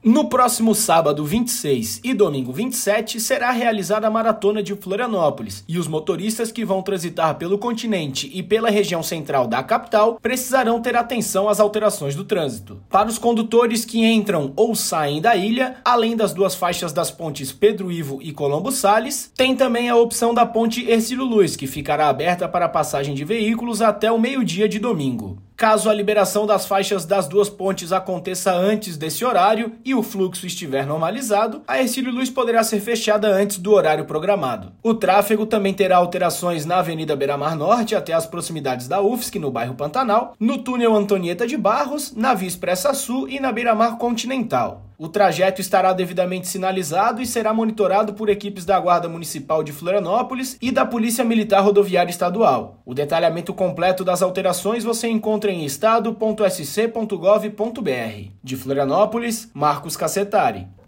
No próximo sábado 26 e domingo 27 será realizada a Maratona de Florianópolis e os motoristas que vão transitar pelo continente e pela região central da capital precisarão ter atenção às alterações do trânsito. Para os condutores que entram ou saem da ilha, além das duas faixas das pontes Pedro Ivo e Colombo Salles, tem também a opção da ponte Hercílio Luz, que ficará aberta para passagem de veículos até o meio-dia de domingo. Caso a liberação das faixas das duas pontes aconteça antes desse horário e o fluxo estiver normalizado, a Hercílio Luz poderá ser fechada antes do horário programado. O tráfego também terá alterações na Avenida Beira-Mar Norte até as proximidades da UFSC, no bairro Pantanal, no túnel Antonieta de Barros, na Via Expressa Sul e na Beira-Mar Continental. O trajeto estará devidamente sinalizado e será monitorado por equipes da Guarda Municipal de Florianópolis e da Polícia Militar Rodoviária Estadual. O detalhamento completo das alterações você encontra em estado.sc.gov.br. De Florianópolis, Marcos Cassetari.